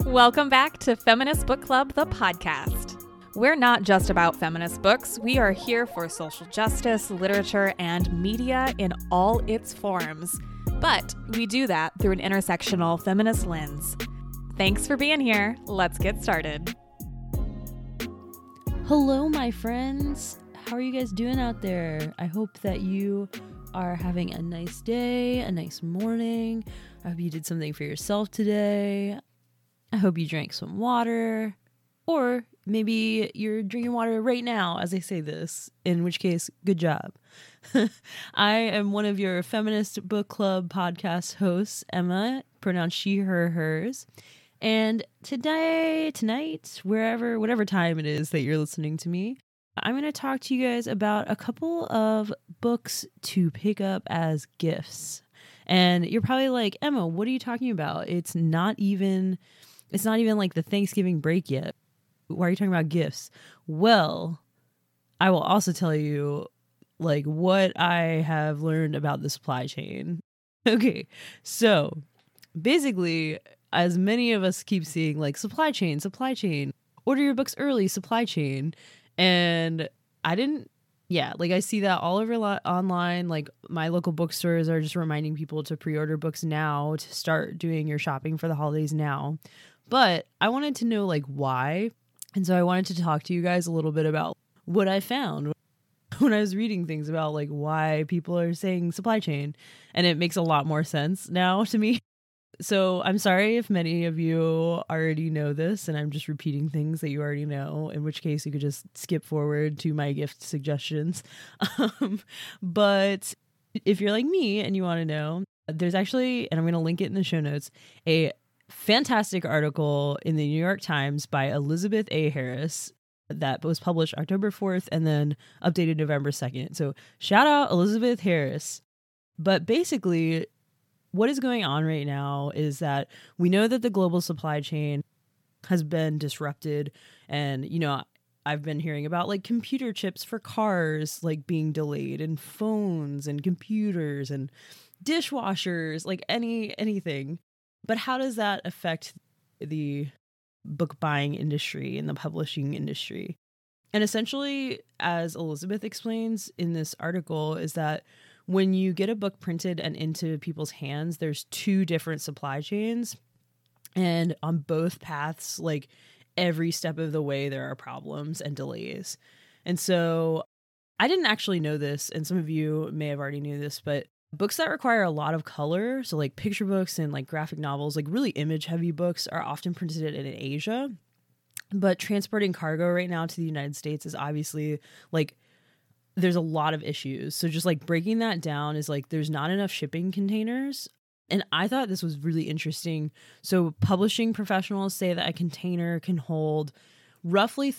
Welcome back to Feminist Book Club, the podcast. We're not just about feminist books. We are here for social justice, literature, and media in all its forms. But we do that through an intersectional feminist lens. Thanks for being here. Let's get started. Hello, my friends. How are you guys doing out there? I hope that you are having a nice day, a nice morning. I hope you did something for yourself today. I hope you drank some water, or maybe you're drinking water right now as I say this, in which case, good job. I am one of your Feminist Book Club podcast hosts, Emma, pronounced she, her, hers. And tonight, whatever time it is that you're listening to me, I'm going to talk to you guys about a couple of books to pick up as gifts. And you're probably like, Emma, what are you talking about? It's not even like the Thanksgiving break yet. Why are you talking about gifts? Well, I will also tell you like what I have learned about the supply chain. Okay, so basically, as many of us keep seeing like supply chain, order your books early, supply chain. And I see that all over online. Like my local bookstores are just reminding people to pre-order books now, to start doing your shopping for the holidays now. But I wanted to know like why. And so I wanted to talk to you guys a little bit about what I found when I was reading things about like why people are saying supply chain. And it makes a lot more sense now to me. So I'm sorry if many of you already know this and I'm just repeating things that you already know, in which case you could just skip forward to my gift suggestions. But if you're like me and you want to know, there's actually, and I'm going to link it in the show notes, a fantastic article in the New York Times by Elizabeth A. Harris that was published October 4th and then updated November 2nd. So shout out Elizabeth Harris. But basically, what is going on right now is that we know that the global supply chain has been disrupted. And, you know, I've been hearing about like computer chips for cars like being delayed, and phones and computers and dishwashers, like anything. But how does that affect the book buying industry and the publishing industry? And essentially, as Elizabeth explains in this article, is that when you get a book printed and into people's hands, there's two different supply chains. And on both paths, like every step of the way, there are problems and delays. And so I didn't actually know this, and some of you may have already knew this, but books that require a lot of color, so like picture books and like graphic novels, like really image heavy books, are often printed in Asia. But transporting cargo right now to the United States is obviously like, there's a lot of issues. So just like breaking that down is like there's not enough shipping containers. And I thought this was really interesting. So publishing professionals say that a container can hold roughly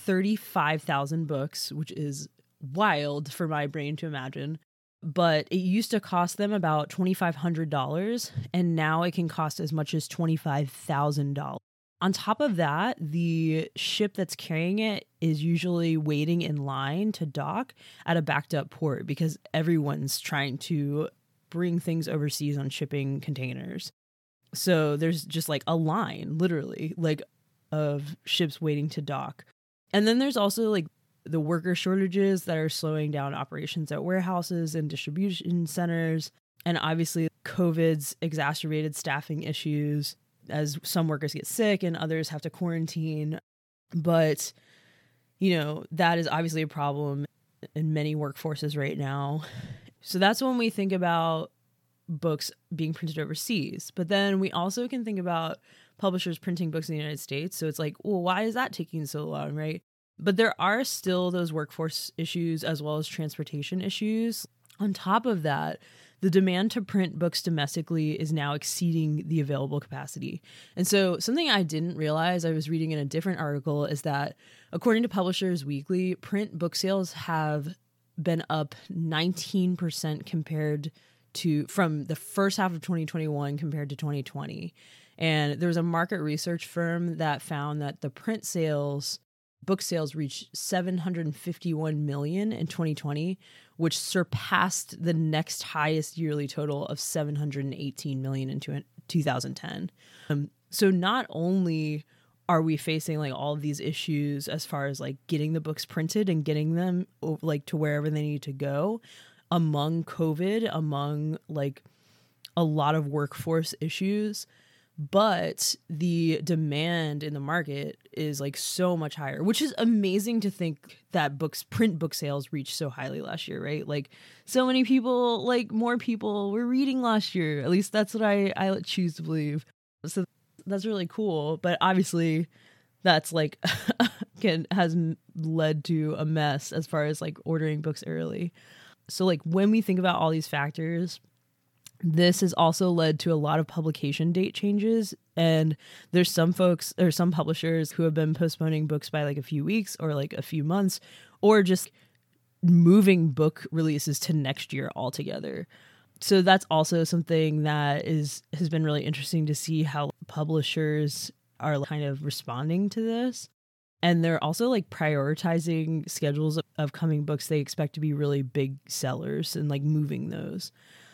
35,000 books, which is wild for my brain to imagine. But it used to cost them about $2,500, and now it can cost as much as $25,000. On top of that, the ship that's carrying it is usually waiting in line to dock at a backed up port because everyone's trying to bring things overseas on shipping containers. So there's just like a line, literally, like of ships waiting to dock. And then there's also like the worker shortages that are slowing down operations at warehouses and distribution centers. And obviously COVID's exacerbated staffing issues as some workers get sick and others have to quarantine. But, you know, that is obviously a problem in many workforces right now. So that's when we think about books being printed overseas. But then we also can think about publishers printing books in the United States. So it's like, well, why is that taking so long, right? But there are still those workforce issues as well as transportation issues. On top of that, the demand to print books domestically is now exceeding the available capacity. And so something I didn't realize, I was reading in a different article, is that according to Publishers Weekly, print book sales have been up 19% from the first half of 2021 compared to 2020. And there was a market research firm that found that the book sales reached 751 million in 2020, which surpassed the next highest yearly total of 718 million in 2010. So not only are we facing like all of these issues as far as like getting the books printed and getting them like to wherever they need to go among COVID, among like a lot of workforce issues. But the demand in the market is like so much higher, which is amazing to think that print book sales reached so highly last year, right? Like so many people, like more people were reading last year. At least that's what I choose to believe. So that's really cool. But obviously that's like has led to a mess as far as like ordering books early. So like when we think about all these factors, this has also led to a lot of publication date changes, and there's some publishers who have been postponing books by like a few weeks or like a few months, or just moving book releases to next year altogether. So that's also something that has been really interesting to see how publishers are kind of responding to this. And they're also like prioritizing schedules of coming books they expect to be really big sellers and like moving those.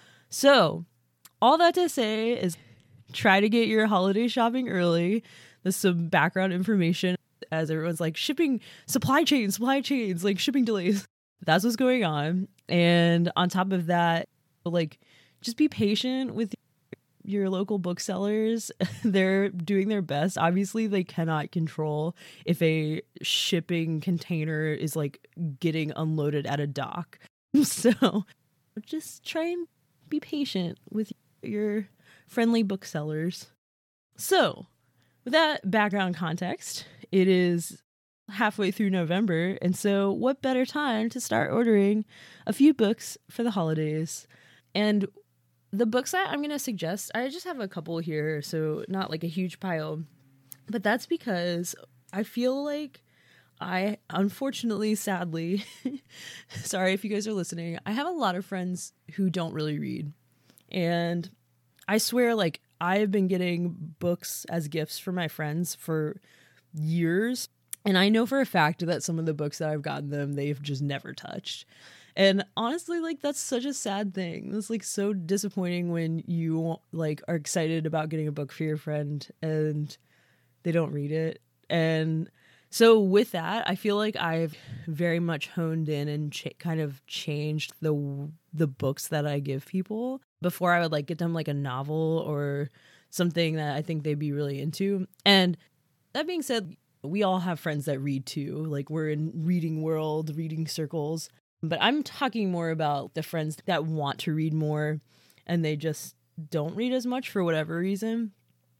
So all that to say is try to get your holiday shopping early. There's some background information as everyone's like shipping, supply chains, like shipping delays. That's what's going on. And on top of that, like just be patient with your local booksellers. They're doing their best. Obviously, they cannot control if a shipping container is like getting unloaded at a dock. So just try and be patient with your friendly booksellers. So, with that background context, it is halfway through November, and so what better time to start ordering a few books for the holidays? And the books that I'm going to suggest, I just have a couple here, so not like a huge pile, but that's because I feel like I, unfortunately, sadly, sorry if you guys are listening, I have a lot of friends who don't really read. And I swear, like, I have been getting books as gifts for my friends for years. And I know for a fact that some of the books that I've gotten them, they've just never touched. And honestly, like, that's such a sad thing. It's like so disappointing when you like are excited about getting a book for your friend and they don't read it. And so with that, I feel like I've very much honed in and kind of changed the books that I give people. Before I would like get them like a novel or something that I think they'd be really into. And that being said, we all have friends that read too. Like we're in reading world, reading circles. But I'm talking more about the friends that want to read more and they just don't read as much for whatever reason.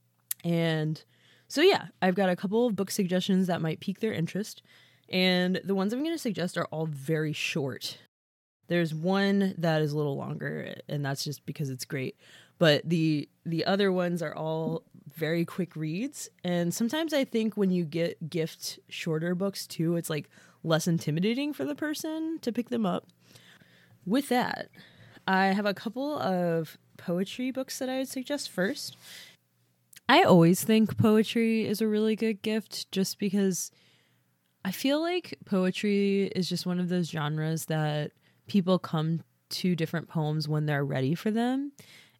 And so yeah, I've got a couple of book suggestions that might pique their interest. And the ones I'm going to suggest are all very short. There's one that is a little longer, and that's just because it's great. But the other ones are all very quick reads. And sometimes I think when you gift shorter books too, it's like less intimidating for the person to pick them up. With that, I have a couple of poetry books that I would suggest first. I always think poetry is a really good gift just because I feel like poetry is just one of those genres that people come to different poems when they're ready for them.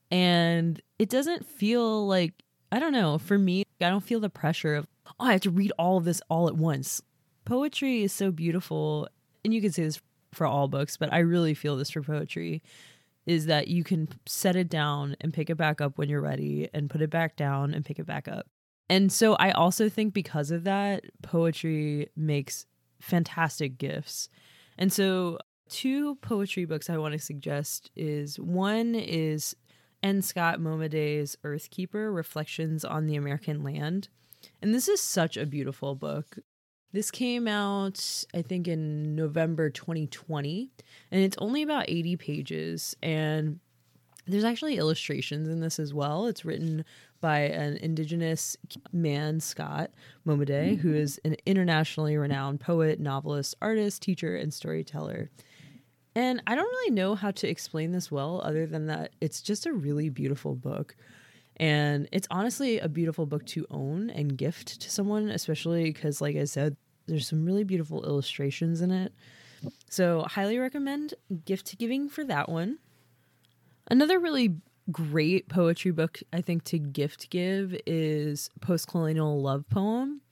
And it doesn't feel like, I don't know, for me, I don't feel the pressure of, oh, I have to read all of this all at once. Poetry is so beautiful. And you can say this for all books, but I really feel this for poetry, is that you can set it down and pick it back up when you're ready and put it back down and pick it back up. And so I also think because of that, poetry makes fantastic gifts. And so 2 poetry books I want to suggest is, one is N. Scott Momaday's Earthkeeper, Reflections on the American Land. And this is such a beautiful book. This came out, I think, in November 2020, and it's only about 80 pages, and there's actually illustrations in this as well. It's written by an Indigenous man, Scott Momaday, who is an internationally renowned poet, novelist, artist, teacher, and storyteller. And I don't really know how to explain this well other than that it's just a really beautiful book. And it's honestly a beautiful book to own and gift to someone, especially because, like I said, there's some really beautiful illustrations in it. So highly recommend gift giving for that one. Another really great poetry book I think to gift give is Postcolonial Love Poem.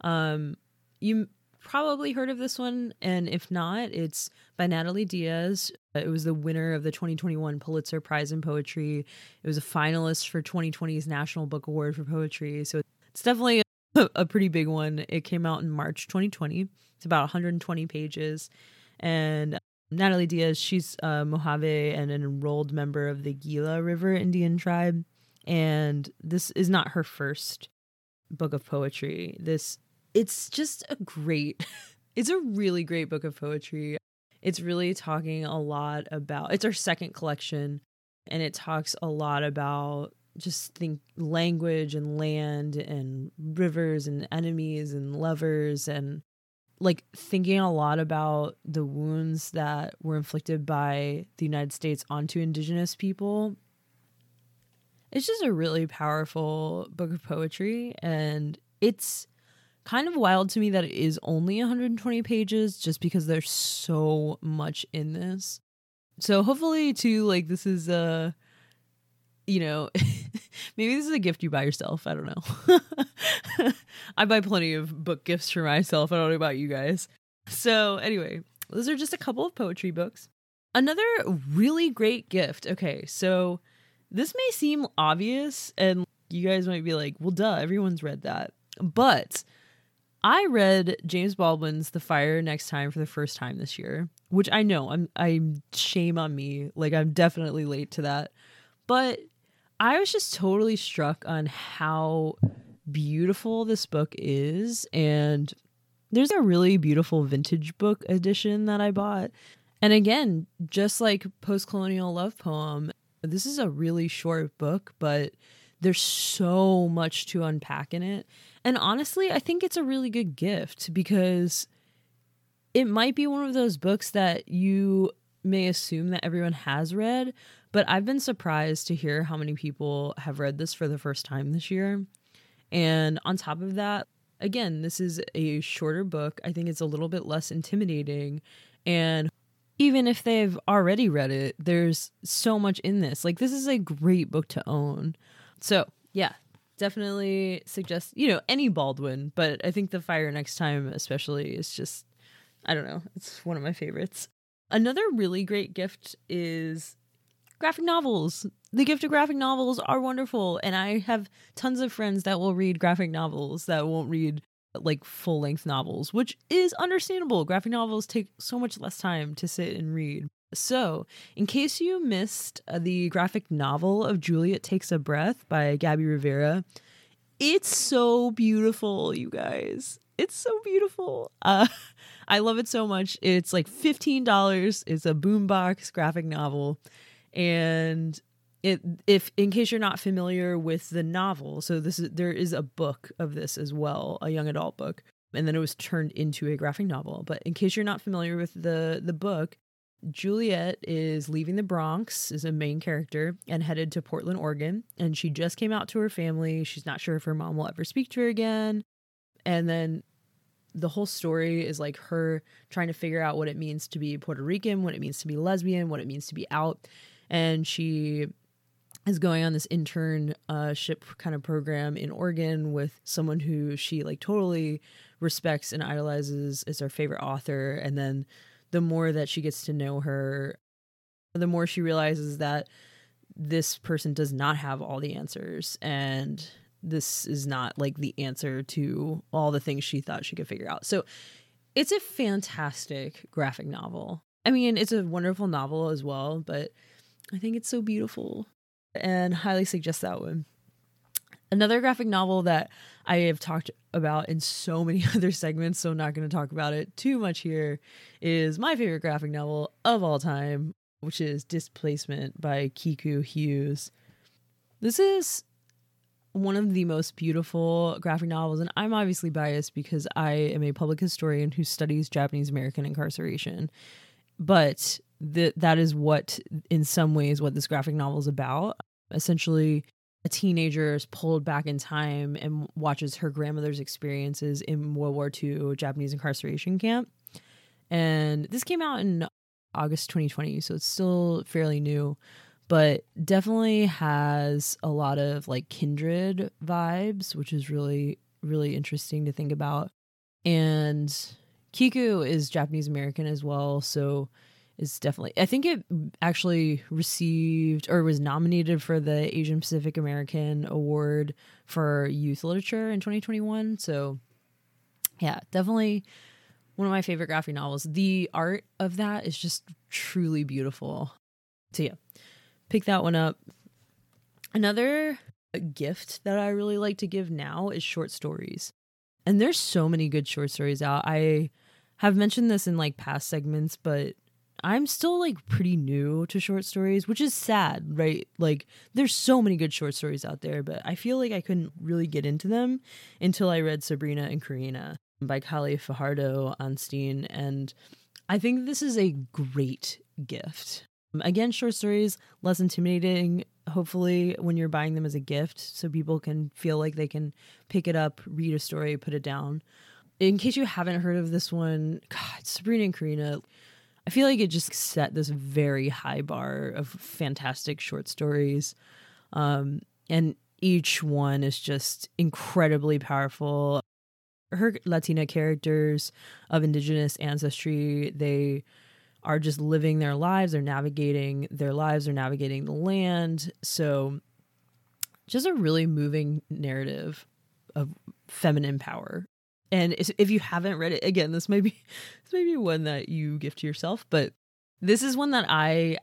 You probably heard of this one, and if not, it's by Natalie Diaz. It was the winner of the 2021 Pulitzer Prize in Poetry. It was a finalist for 2020's National Book Award for Poetry. So it's definitely a pretty big one. It came out in March 2020. It's about 120 pages. And Natalie Diaz, she's Mojave and an enrolled member of the Gila River Indian tribe. And this is not her first book of poetry. It's just it's a really great book of poetry. It's really talking a lot about, it's our second collection, and it talks a lot about just language and land and rivers and enemies and lovers, and like thinking a lot about the wounds that were inflicted by the United States onto Indigenous people. It's just a really powerful book of poetry, and it's kind of wild to me that it is only 120 pages just because there's so much in this. So hopefully too, like, this is maybe this is a gift you buy yourself. I don't know. I buy plenty of book gifts for myself. I don't know about you guys. So anyway, those are just a couple of poetry books. Another really great gift. Okay, so this may seem obvious and you guys might be like, well, duh, everyone's read that. But I read James Baldwin's The Fire Next Time for the first time this year, which I know I'm shame on me. Like, I'm definitely late to that. But I was just totally struck on how beautiful this book is. And there's a really beautiful vintage book edition that I bought. And again, just like Post-Colonial Love Poem, this is a really short book, but there's so much to unpack in it. And honestly, I think it's a really good gift because it might be one of those books that you may assume that everyone has read, but I've been surprised to hear how many people have read this for the first time this year. And on top of that, again, this is a shorter book. I think it's a little bit less intimidating. And even if they've already read it, there's so much in this. Like, this is a great book to own. So, yeah, definitely suggest, any Baldwin, but I think The Fire Next Time especially is just, I don't know, it's one of my favorites. Another really great gift is graphic novels. The gift of graphic novels are wonderful, and I have tons of friends that will read graphic novels that won't read like full-length novels, which is understandable. Graphic novels take so much less time to sit and read. So, in case you missed the graphic novel of Juliet Takes a Breath by Gabby Rivera, it's so beautiful, you guys. It's so beautiful. I love it so much. It's like $15. It's a boombox graphic novel. And if in case you're not familiar with the novel, so there is a book of this as well, a young adult book, and then it was turned into a graphic novel. But in case you're not familiar with the book, Juliet is leaving the Bronx, is a main character, and headed to Portland, Oregon. And she just came out to her family. She's not sure if her mom will ever speak to her again. And then the whole story is like her trying to figure out what it means to be Puerto Rican, what it means to be lesbian, what it means to be out. And she is going on this internship kind of program in Oregon with someone who she like totally respects and idolizes as her favorite author. And then the more that she gets to know her, the more she realizes that this person does not have all the answers. And this is not like the answer to all the things she thought she could figure out. So it's a fantastic graphic novel. I mean, it's a wonderful novel as well, but I think it's so beautiful and highly suggest that one. Another graphic novel that I have talked about in so many other segments, so I'm not going to talk about it too much here, is my favorite graphic novel of all time, which is Displacement by Kiku Hughes. This is one of the most beautiful graphic novels, and I'm obviously biased because I am a public historian who studies Japanese American incarceration. But that is what, in some ways, what this graphic novel is about. Essentially, a teenager is pulled back in time and watches her grandmother's experiences in World War II Japanese incarceration camp. And this came out in August 2020, so it's still fairly new, but definitely has a lot of like Kindred vibes, which is really really interesting to think about. And Kiku is Japanese American as well, so it's definitely, I think it actually received or was nominated for the Asian Pacific American Award for Youth Literature in 2021. So yeah, definitely one of my favorite graphic novels. The art of that is just truly beautiful. So yeah, pick that one up. Another gift that I really like to give now is short stories. And there's so many good short stories out. I have mentioned this in like past segments, but I'm still like pretty new to short stories, which is sad, right? Like there's so many good short stories out there, but I feel like I couldn't really get into them until I read Sabrina and Karina by Kali Fajardo Onstein. And I think this is a great gift. Again, short stories, less intimidating, hopefully, when you're buying them as a gift, so people can feel like they can pick it up, read a story, put it down. In case you haven't heard of this one, God, Sabrina and Karina, I feel like it just set this very high bar of fantastic short stories. And each one is just incredibly powerful. Her Latina characters of indigenous ancestry, they are just living their lives, they're navigating their lives, they're navigating the land. So just a really moving narrative of feminine power. And if you haven't read it, again, this may be one that you gift to yourself, but this is one that I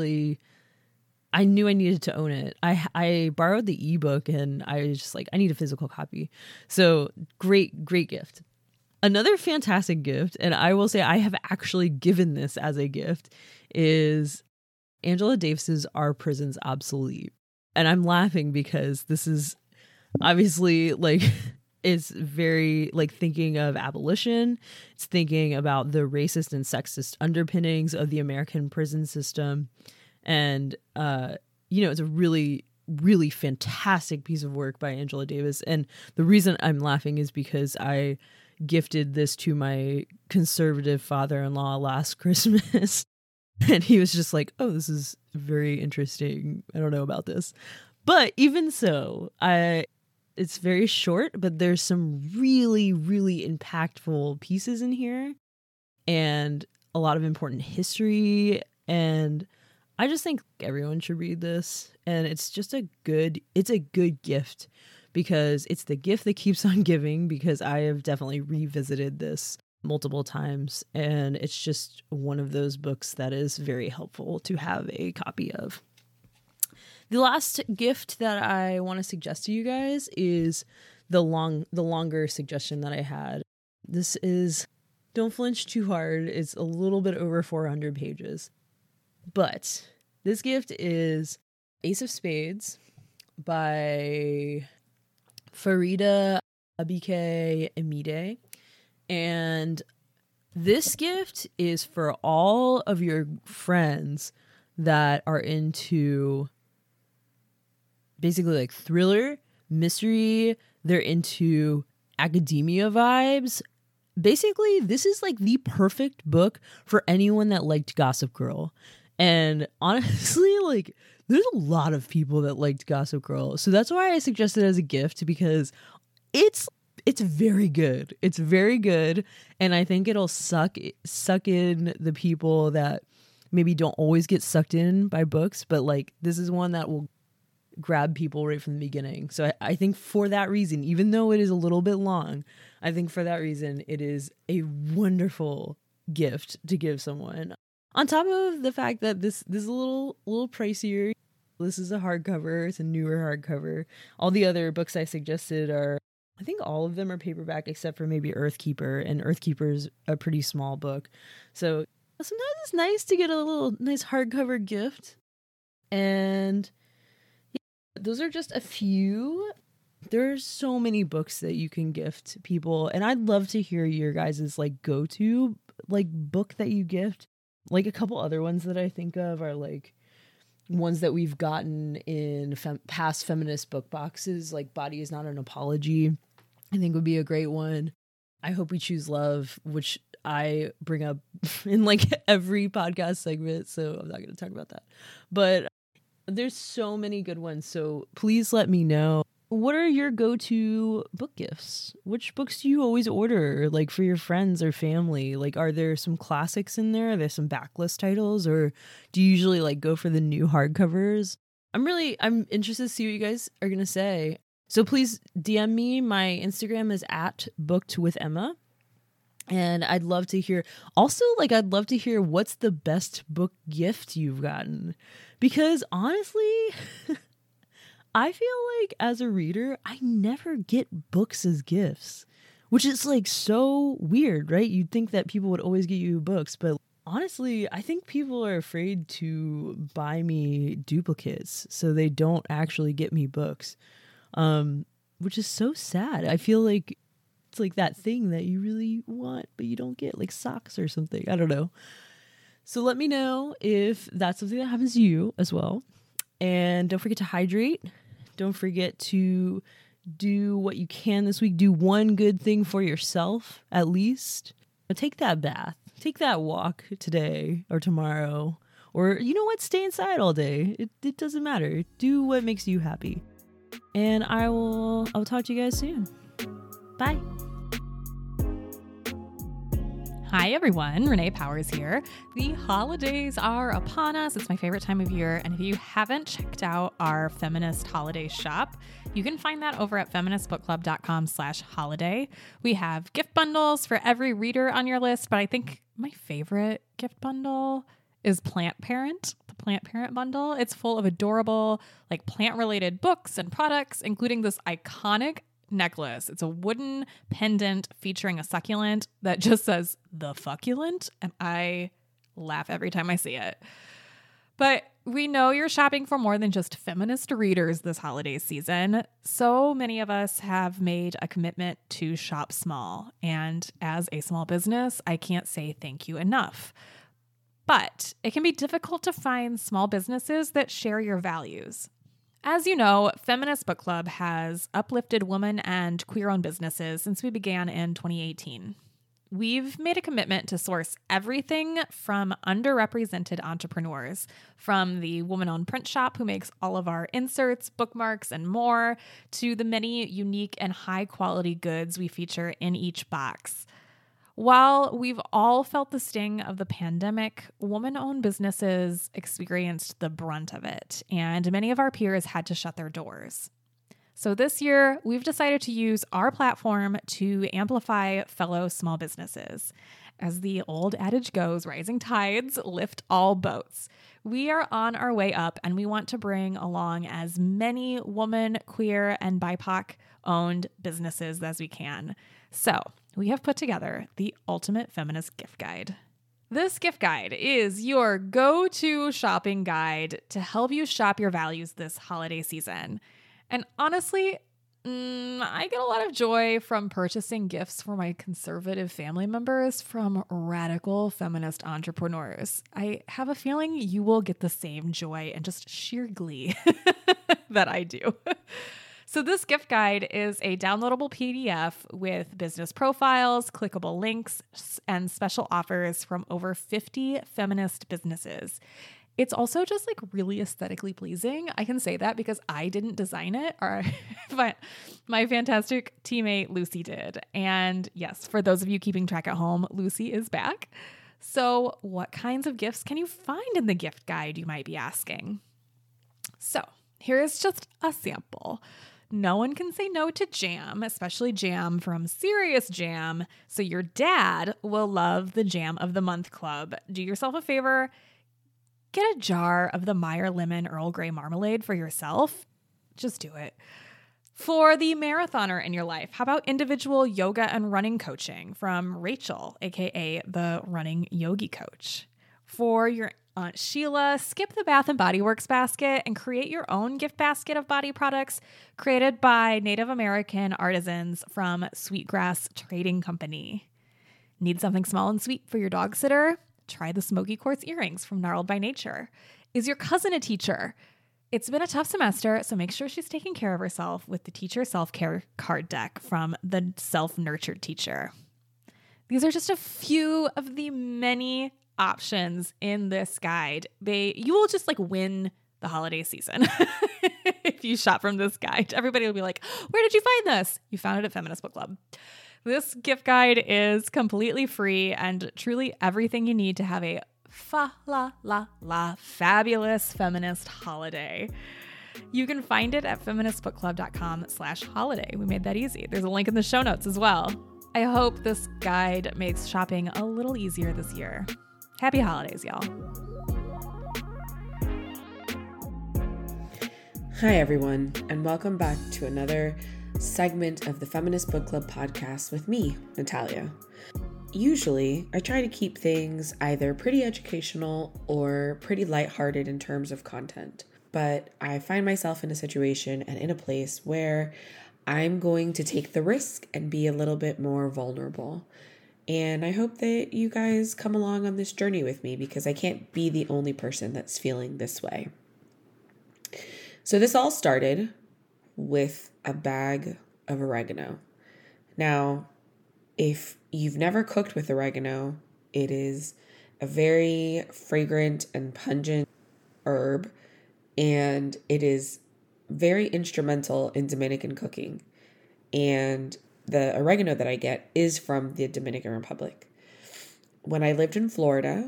knew I needed to own it. I borrowed the ebook and I was just like, I need a physical copy. So great gift. Another fantastic gift, and I will say I have actually given this as a gift, is Angela Davis's Are Prisons Obsolete? And I'm laughing because this is obviously like, it's very like thinking of abolition. It's thinking about the racist and sexist underpinnings of the American prison system. And, it's a really, really fantastic piece of work by Angela Davis. And the reason I'm laughing is because I gifted this to my conservative father-in-law last Christmas. And he was just like, oh, this is very interesting. I don't know about this. But even so, it's very short, but there's some really, really impactful pieces in here and a lot of important history. And I just think everyone should read this. And it's just a good gift because it's the gift that keeps on giving, because I have definitely revisited this multiple times. And it's just one of those books that is very helpful to have a copy of. The last gift that I want to suggest to you guys is the longer suggestion that I had. This is Don't Flinch Too Hard. It's a little bit over 400 pages. But this gift is Ace of Spades by Farida Abike Emide. And this gift is for all of your friends that are into basically like thriller, mystery, they're into academia vibes. Basically, this is like the perfect book for anyone that liked Gossip Girl. And honestly, like there's a lot of people that liked Gossip Girl. So that's why I suggested it as a gift, because it's very good. It's very good. And I think it'll suck in the people that maybe don't always get sucked in by books. But like this is one that will grab people right from the beginning. So I think for that reason, even though it is a little bit long, I think for that reason, it is a wonderful gift to give someone. On top of the fact that this is a little pricier. This is a hardcover. It's a newer hardcover. All the other books I suggested are, I think all of them are paperback except for maybe Earthkeeper, and Earthkeeper's a pretty small book. So sometimes it's nice to get a little nice hardcover gift. And yeah, those are just a few. There's so many books that you can gift people, and I'd love to hear your guys' like go-to like book that you gift. Like a couple other ones that I think of are like ones that we've gotten in past feminist book boxes, like Body Is Not an Apology, I think would be a great one. I Hope We Choose Love, which I bring up in like every podcast segment, so I'm not going to talk about that. But there's so many good ones, so please let me know what are your go-to book gifts? Which books do you always order, like for your friends or family? Like, are there some classics in there? Are there some backlist titles, or do you usually like go for the new hardcovers? I'm interested to see what you guys are gonna say. So please DM me. My Instagram is @bookedwithemma. And I'd love to hear also, like, I'd love to hear what's the best book gift you've gotten, because honestly, I feel like as a reader, I never get books as gifts, which is like so weird, right? You'd think that people would always get you books, but honestly, I think people are afraid to buy me duplicates, so they don't actually get me books, which is so sad. I feel like it's like that thing that you really want, but you don't get, like socks or something. I don't know. So let me know if that's something that happens to you as well. And don't forget to hydrate. Don't forget to do what you can this week. Do one good thing for yourself, at least. Take that bath. Take that walk today or tomorrow. Or you know what? Stay inside all day. It doesn't matter. Do what makes you happy. And I'll talk to you guys soon. Bye. Hi everyone, Renee Powers here. The holidays are upon us. It's my favorite time of year. And if you haven't checked out our feminist holiday shop, you can find that over at feministbookclub.com/holiday. We have gift bundles for every reader on your list, but I think my favorite gift bundle is Plant Parent, the Plant Parent bundle. It's full of adorable, like plant-related books and products, including this iconic necklace. It's a wooden pendant featuring a succulent that just says "the fucculent," and I laugh every time I see it. But we know you're shopping for more than just feminist readers this holiday season. So many of us have made a commitment to shop small, and as a small business, I can't say thank you enough. But it can be difficult to find small businesses that share your values. As you know, Feminist Book Club has uplifted women and queer-owned businesses since we began in 2018. We've made a commitment to source everything from underrepresented entrepreneurs, from the woman-owned print shop who makes all of our inserts, bookmarks, and more, to the many unique and high-quality goods we feature in each box. While we've all felt the sting of the pandemic, woman-owned businesses experienced the brunt of it, and many of our peers had to shut their doors. So this year, we've decided to use our platform to amplify fellow small businesses. As the old adage goes, rising tides lift all boats. We are on our way up, and we want to bring along as many woman, queer, and BIPOC-owned businesses as we can. So we have put together the Ultimate Feminist Gift Guide. This gift guide is your go-to shopping guide to help you shop your values this holiday season. And honestly, I get a lot of joy from purchasing gifts for my conservative family members from radical feminist entrepreneurs. I have a feeling you will get the same joy and just sheer glee that I do. So this gift guide is a downloadable PDF with business profiles, clickable links, and special offers from over 50 feminist businesses. It's also just like really aesthetically pleasing. I can say that because I didn't design it, but my fantastic teammate Lucy did. And yes, for those of you keeping track at home, Lucy is back. So what kinds of gifts can you find in the gift guide, you might be asking? So here is just a sample. No one can say no to jam, especially jam from Serious Jam. So your dad will love the Jam of the Month Club. Do yourself a favor. Get a jar of the Meyer Lemon Earl Grey Marmalade for yourself. Just do it. For the marathoner in your life, how about individual yoga and running coaching from Rachel, aka the Running Yogi Coach? For your Aunt Sheila, skip the Bath & Body Works basket and create your own gift basket of body products created by Native American artisans from Sweetgrass Trading Company. Need something small and sweet for your dog sitter? Try the Smoky Quartz earrings from Gnarled by Nature. Is your cousin a teacher? It's been a tough semester, so make sure she's taking care of herself with the Teacher Self-Care card deck from the Self-Nurtured Teacher. These are just a few of the many options in this guide. You will just like win the holiday season. if you shop from this guide. Everybody will be like, where did you find this? You found it at Feminist Book Club. This gift guide is completely free and truly everything you need to have a fabulous feminist holiday. You can find it at feministbookclub.com/holiday. We made that easy. There's a link in the show notes as well. I hope this guide makes shopping a little easier this year. Happy holidays, y'all. Hi, everyone, and welcome back to another segment of the Feminist Book Club podcast with me, Natalia. Usually, I try to keep things either pretty educational or pretty lighthearted in terms of content, but I find myself in a situation and in a place where I'm going to take the risk and be a little bit more vulnerable. And I hope that you guys come along on this journey with me because I can't be the only person that's feeling this way. So this all started with a bag of oregano. Now, if you've never cooked with oregano, it is a very fragrant and pungent herb, and it is very instrumental in Dominican cooking. And the oregano that I get is from the Dominican Republic. When I lived in Florida,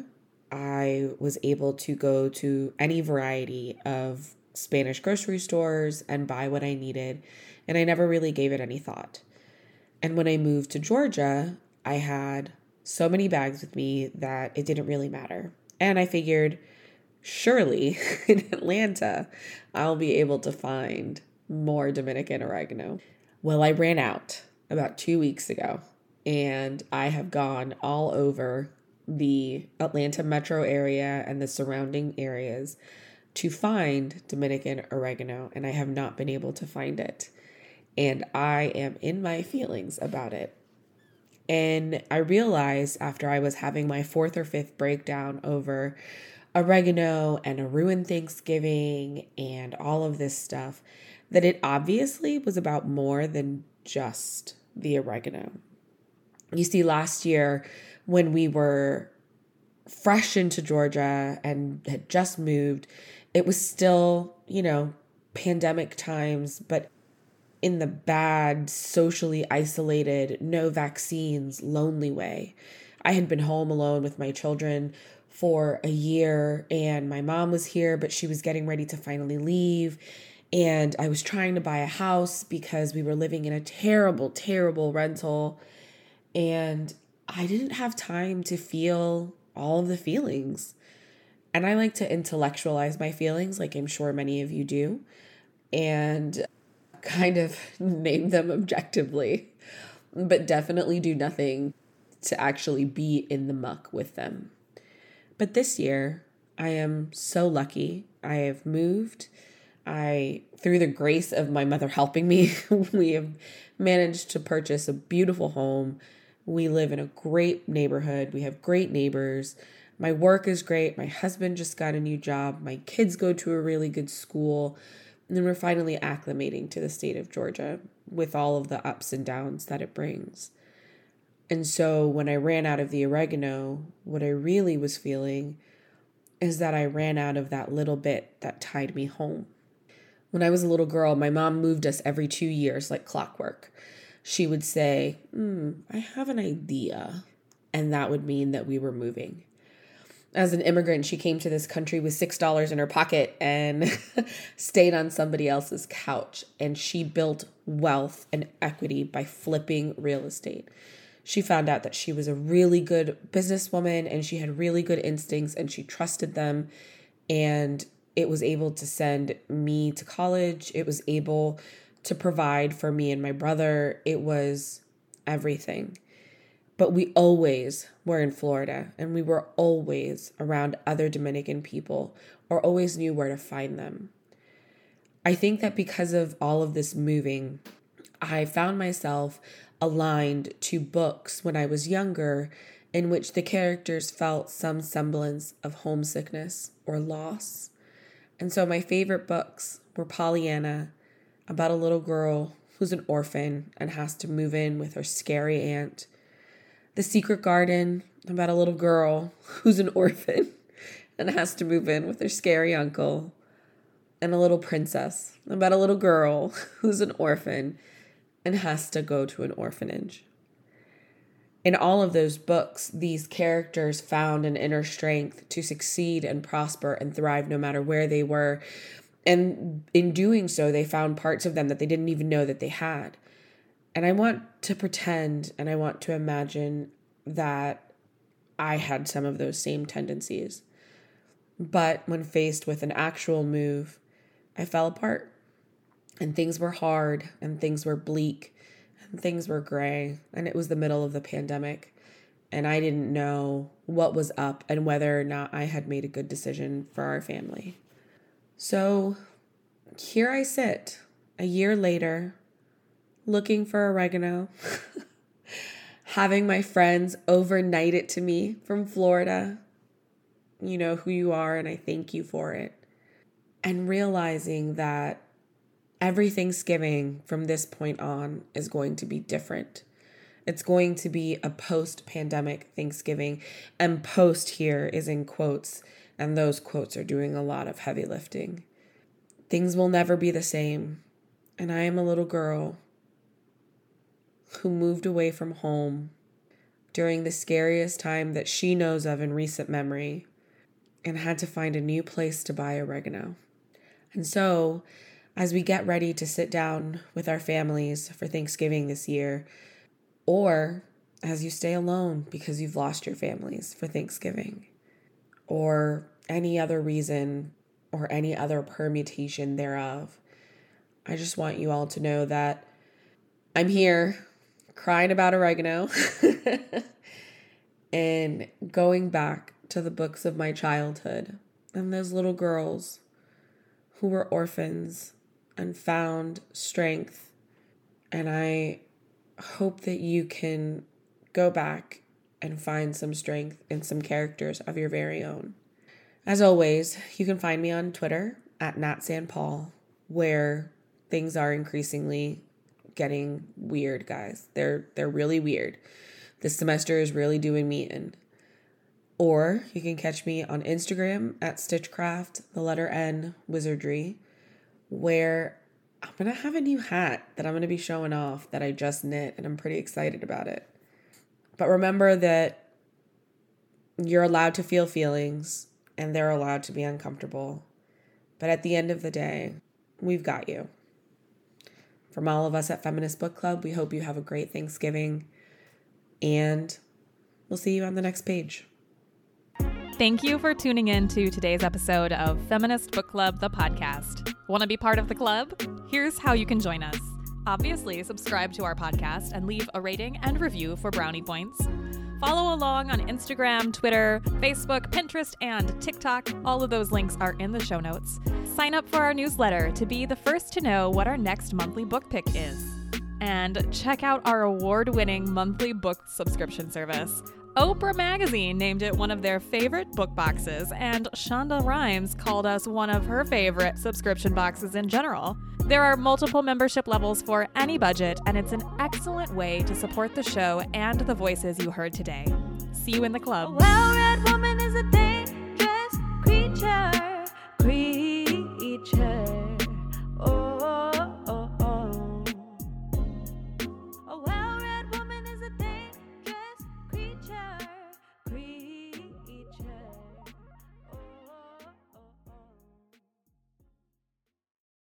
I was able to go to any variety of Spanish grocery stores and buy what I needed, and I never really gave it any thought. And when I moved to Georgia, I had so many bags with me that it didn't really matter. And I figured, surely in Atlanta, I'll be able to find more Dominican oregano. Well, I ran out about 2 weeks ago, and I have gone all over the Atlanta metro area and the surrounding areas to find Dominican oregano, and I have not been able to find it. And I am in my feelings about it. And I realized after I was having my 4th or 5th breakdown over oregano and a ruined Thanksgiving and all of this stuff, that it obviously was about more than just the oregano. You see, last year when we were fresh into Georgia and had just moved, it was still, pandemic times, but in the bad, socially isolated, no vaccines, lonely way. I had been home alone with my children for a year, and my mom was here, but she was getting ready to finally leave. And I was trying to buy a house because we were living in a terrible, terrible rental. And I didn't have time to feel all of the feelings. And I like to intellectualize my feelings, like I'm sure many of you do, and kind of name them objectively, but definitely do nothing to actually be in the muck with them. But this year, I am so lucky. I have moved. Through the grace of my mother helping me, we have managed to purchase a beautiful home. We live in a great neighborhood. We have great neighbors. My work is great. My husband just got a new job. My kids go to a really good school. And then we're finally acclimating to the state of Georgia with all of the ups and downs that it brings. And so when I ran out of the oregano, what I really was feeling is that I ran out of that little bit that tied me home. When I was a little girl, my mom moved us every 2 years like clockwork. She would say, I have an idea. And that would mean that we were moving. As an immigrant, she came to this country with $6 in her pocket and stayed on somebody else's couch. And she built wealth and equity by flipping real estate. She found out that she was a really good businesswoman and she had really good instincts and she trusted them. And it was able to send me to college. It was able to provide for me and my brother. It was everything. But we always were in Florida and we were always around other Dominican people or always knew where to find them. I think that because of all of this moving, I found myself aligned to books when I was younger in which the characters felt some semblance of homesickness or loss. And so my favorite books were Pollyanna, about a little girl who's an orphan and has to move in with her scary aunt. The Secret Garden, about a little girl who's an orphan and has to move in with her scary uncle. and a little princess, about a little girl who's an orphan and has to go to an orphanage. In all of those books, these characters found an inner strength to succeed and prosper and thrive no matter where they were. And in doing so, they found parts of them that they didn't even know that they had. And I want to pretend and I want to imagine that I had some of those same tendencies. But when faced with an actual move, I fell apart. And things were hard and things were bleak. Things were gray, and it was the middle of the pandemic, and I didn't know what was up and whether or not I had made a good decision for our family. So here I sit, a year later, looking for oregano, having my friends overnight it to me from Florida. You know who you are, and I thank you for it. And realizing that every Thanksgiving from this point on is going to be different. It's going to be a post-pandemic Thanksgiving, and post here is in quotes, and those quotes are doing a lot of heavy lifting. Things will never be the same, and I am a little girl who moved away from home during the scariest time that she knows of in recent memory and had to find a new place to buy oregano. And so, as we get ready to sit down with our families for Thanksgiving this year, or as you stay alone because you've lost your families for Thanksgiving, or any other reason or any other permutation thereof, I just want you all to know that I'm here crying about oregano and going back to the books of my childhood and those little girls who were orphans and found strength. And I hope that you can go back and find some strength in some characters of your very own. As always, you can find me on Twitter at NatSanPaul, where things are increasingly getting weird, guys. They're really weird. This semester is really doing me in. Or you can catch me on Instagram at Stitchcraft, the letter N, Wizardry, where I'm going to have a new hat that I'm going to be showing off that I just knit, and I'm pretty excited about it. But remember that you're allowed to feel feelings, and they're allowed to be uncomfortable. But at the end of the day, we've got you. From all of us at Feminist Book Club, we hope you have a great Thanksgiving, and we'll see you on the next page. Thank you for tuning in to today's episode of Feminist Book Club, the podcast. Want to be part of the club? Here's how you can join us. Obviously, subscribe to our podcast and leave a rating and review for brownie points. Follow along on Instagram, Twitter, Facebook, Pinterest, and TikTok. All of those links are in the show notes. Sign up for our newsletter to be the first to know what our next monthly book pick is. And check out our award-winning monthly book subscription service. Oprah Magazine named it one of their favorite book boxes, and Shonda Rhimes called us one of her favorite subscription boxes in general. There are multiple membership levels for any budget, and it's an excellent way to support the show and the voices you heard today. See you in the club. A well-read woman is a dangerous creature.